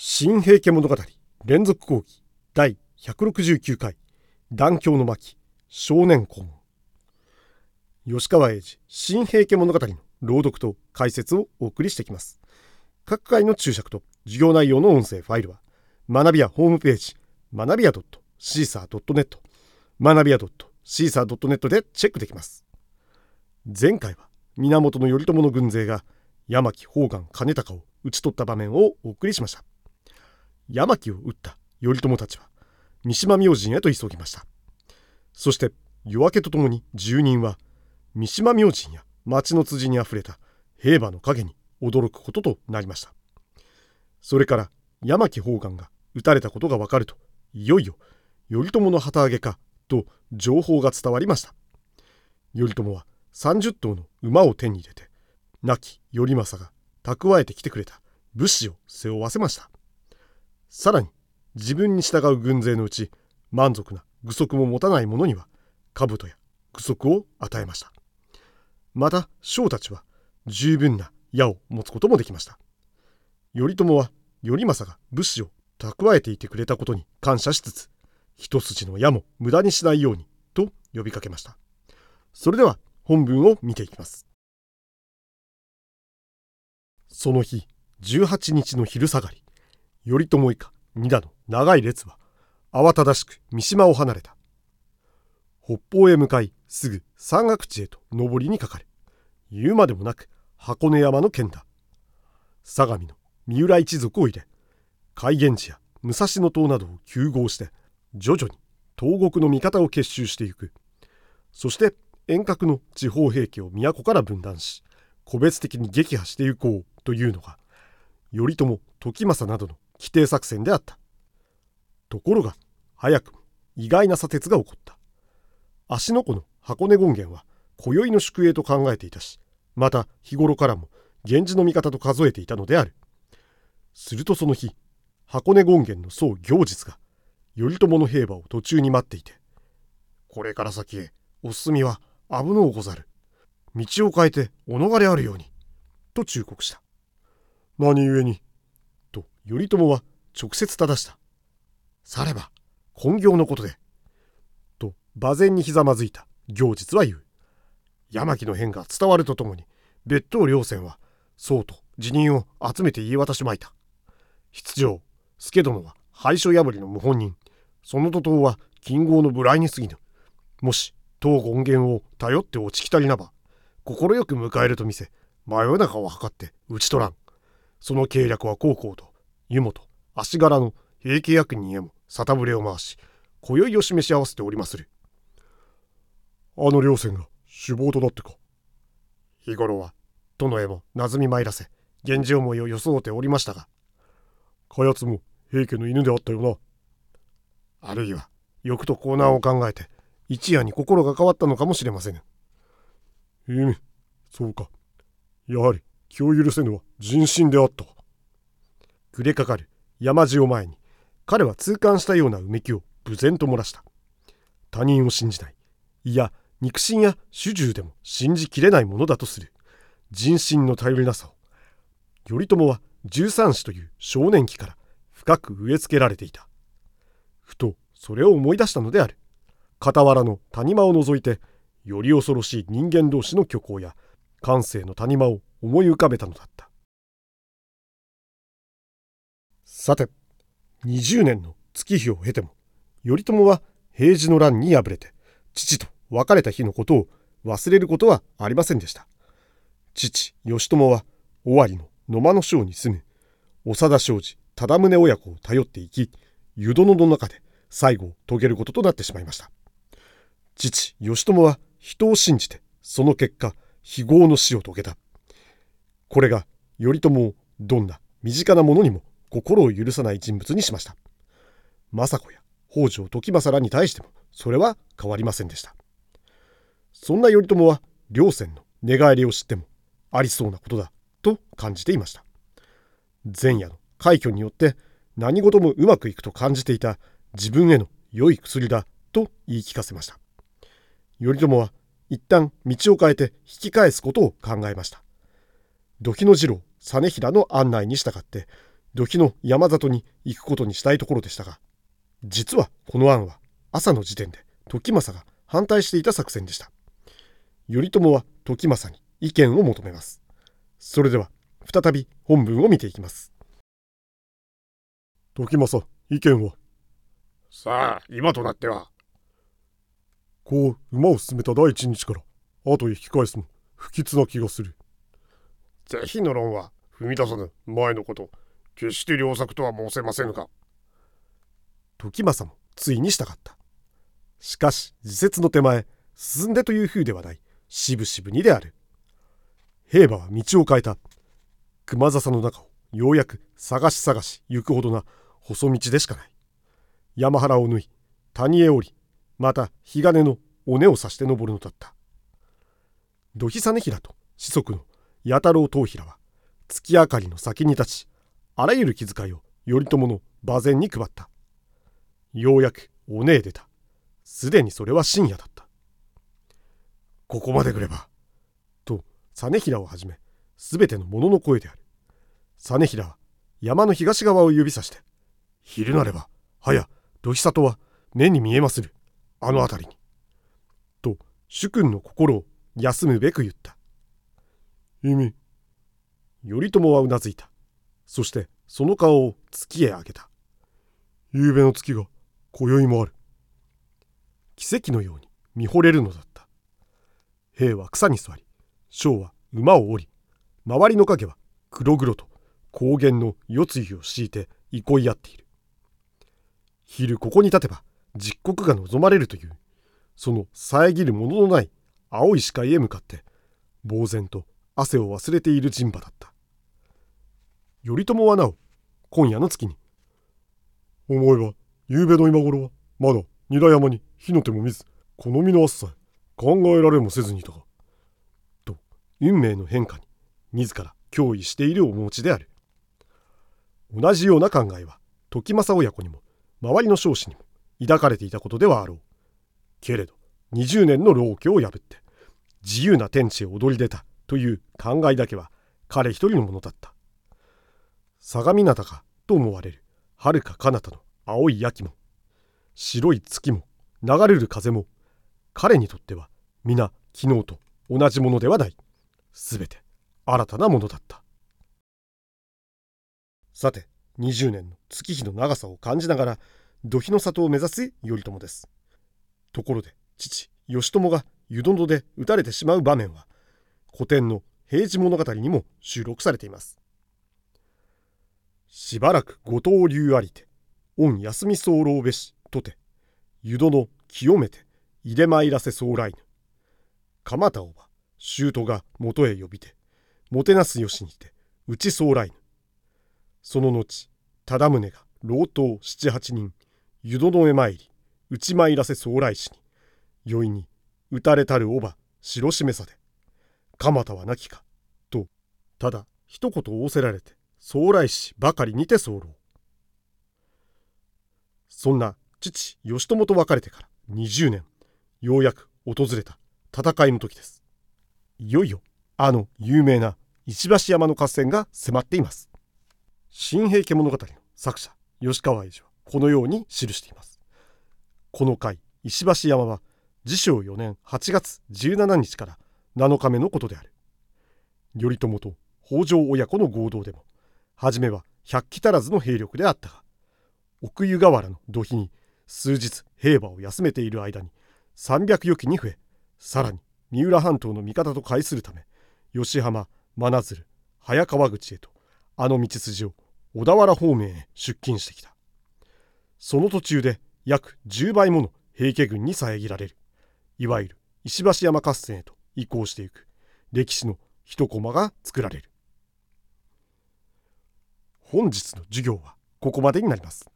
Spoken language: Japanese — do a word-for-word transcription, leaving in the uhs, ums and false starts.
新平家物語連続講義だいひゃくろくじゅうきゅうかい断橋の巻少年婚。吉川英治新平家物語の朗読と解説をお送りしてきます。各回の注釈と授業内容の音声ファイルは学びやホームページ学びや シーサードットネット 学びや シーサードットネット でチェックできます。前回は源頼朝の軍勢が山木宝願兼高を討ち取った場面をお送りしました。山木を撃った頼朝たちは三島明神へと急ぎました。そして夜明けとともに住人は三島明神や町の辻にあふれた兵馬の影に驚くこととなりました。それから山木宝願が撃たれたことがわかると、いよいよ頼朝の旗揚げかと情報が伝わりました。頼朝はさんじゅっとうの馬を手に入れて、亡き頼政が蓄えてきてくれた物資を背負わせました。さらに自分に従う軍勢のうち満足な具足も持たない者には兜や具足を与えました。また将たちは十分な矢を持つこともできました。頼朝は頼政が物資を蓄えていてくれたことに感謝しつつ、一筋の矢も無駄にしないようにと呼びかけました。それでは本文を見ていきます。その日じゅうはちにちの昼下がり、頼朝以下二田の長い列は慌ただしく三島を離れた。北方へ向かい、すぐ山岳地へと上りにかかる。言うまでもなく箱根山の県だ。相模の三浦一族を入れ、海源氏や武蔵野島などを糾合して徐々に東国の味方を結集していく。そして遠隔の地方平家を都から分断し、個別的に撃破していこうというのが頼朝、時政などの規定作戦であった。ところが早くも意外な左折が起こった。芦ノ湖の箱根権現は今宵の宿営と考えていたし、また日頃からも源氏の味方と数えていたのである。するとその日、箱根権現の僧行実が頼朝の兵馬を途中に待っていて、これから先へお進みは危のうござる。道を変えてお逃れあるようにと忠告した。何故にと頼朝は直接正した。されば根性のことでと馬前にひざまずいた行実は言う。山木の変が伝わるとともに別当両船は僧と辞任を集めて言い渡しまいた。筆上助殿は廃所破りの謀反人、その徒党は金剛の無頼に過ぎぬ。もし当権現を頼って落ちきたりなば快く迎えると見せ、真夜中を図って討ち取らん。その計略は孝行と湯本足柄の平家役人へも沙汰ぶれを回し、今宵を示し合わせておりまする。あの両船が首謀となってか。日頃は殿へもなずみ参らせ、源氏思いを装っておりましたが、かやつも平家の犬であったよな。あるいは欲と高難を考えて一夜に心が変わったのかもしれませぬ。うむ、そうか。やはり気を許せぬは人心であった。暮れかかる山路を前に、彼は痛感したようなうめきを無然と漏らした。他人を信じない、いや肉親や主従でも信じきれないものだとする人心の頼りなさを、頼朝は十三子という少年期から深く植え付けられていた。ふとそれを思い出したのである。傍らの谷間を除いて、より恐ろしい人間同士の虚構や感性の谷間を思い浮かべたのだった。さて、にじゅうねんの月日を経ても頼朝は平治の乱に敗れて父と別れた日のことを忘れることはありませんでした。父義朝は尾張の野間の庄に住む長田庄司忠宗親子を頼っていき、湯殿の中で最後を遂げることとなってしまいました。父義朝は人を信じて、その結果非業の死を遂げた。これが頼朝をどんな身近な者にも心を許さない人物にしました。政子や北条時政らに対してもそれは変わりませんでした。そんな頼朝は両船の寝返りを知ってもありそうなことだと感じていました。前夜の快挙によって何事もうまくいくと感じていた自分への良い薬だと言い聞かせました。頼朝は一旦道を変えて引き返すことを考えました。土肥の次郎実平の案内に従って土肥の山里に行くことにしたいところでしたが、実はこの案は朝の時点で時政が反対していた作戦でした。頼朝は時政に意見を求めます。それでは再び本文を見ていきます。時政、意見は？ さあ、今となっては。 こう馬を進めた第一日から後へ引き返すも不吉な気がする。 是非の論は踏み出さぬ前のこと、決して良作とは申せませぬか。 時政もついに従った。しかし自説の手前、進んでという風ではない、しぶしぶにである。兵馬は道を変えた。熊笹の中をようやく探し探し行くほどな細道でしかない。山原を縫い、谷へ降り、また日金の尾根を刺して登るのだった。土肥実平と子息の弥太郎藤平は月明かりの先に立ち、あらゆる気遣いを頼朝の馬前に配った。ようやく尾根へ出た。すでにそれは深夜だった。ここまで来ればと実平をはじめすべての者の声である。実平は山の東側を指さして、昼なればはや土肥里は目に見えまする、あの辺りに、と主君の心を休むべく言った。意味？頼朝はうなずいた。そしてその顔を月へ上げた。夕べの月が今宵もある。奇跡のように見惚れるのだった。兵は草に座り、将は馬を降り、周りの影は黒々と高原の夜露を敷いて憩い合っている。昼ここに立てば実国が望まれるという、その遮るもののない青い視界へ向かって呆然と汗を忘れている人馬だった。頼朝はなお今夜の月に、思えば夕べの今頃はまだ韮山に火の手も見ず、この身の暑さえ考えられもせずにいたが、と運命の変化に自ら脅威している面持ちである。同じような考えは時政親子にも周りの将士にも抱かれていたことではあろう。けれどにじゅうねんの牢居を破って自由な天地へ躍り出たという考えだけは彼一人のものだった。相模灘かと思われる遥か彼方の青い焼きも白い月も流れる風も、彼にとっては皆昨日と同じものではない。すべて新たなものだった。さて、にじゅうねんの月日の長さを感じながら土肥の里を目指す頼朝です。ところで父義朝が湯殿で撃たれてしまう場面は古典の平治物語にも収録されています。しばらく後藤流ありて御休み候べしとて湯殿清めて入れ参らせ候来ぬ。蒲田をば舅が元へ呼びてもてなすよしにてうち候来ぬ。その後忠宗が老頭七八人湯殿へ参りうち参らせ候来しに、宵に打たれたるおば白示さで蒲田はなきかとただ一言仰せられて候来しばかりにて候。そんな父義朝と別れてからにじゅうねん、ようやく訪れた戦いの時です。いよいよあの有名な石橋山の合戦が迫っています。新平家物語の作者吉川英治はこのように記しています。この回石橋山は治承よねんはちがつじゅうしちにちからなのかめのことである。頼朝と北条親子の合同でも初めはひゃっき足らずの兵力であったが、奥湯河原の土肥に数日兵馬を休めている間にさんびゃくよきに増え、さらに三浦半島の味方と会するため吉浜、真鶴、早川口へとあの道筋を小田原方面へ出勤してきた。その途中で約じゅうばいもの平家軍に遮られる、いわゆる石橋山合戦へと移行していく歴史の一コマが作られる。本日の授業はここまでになります。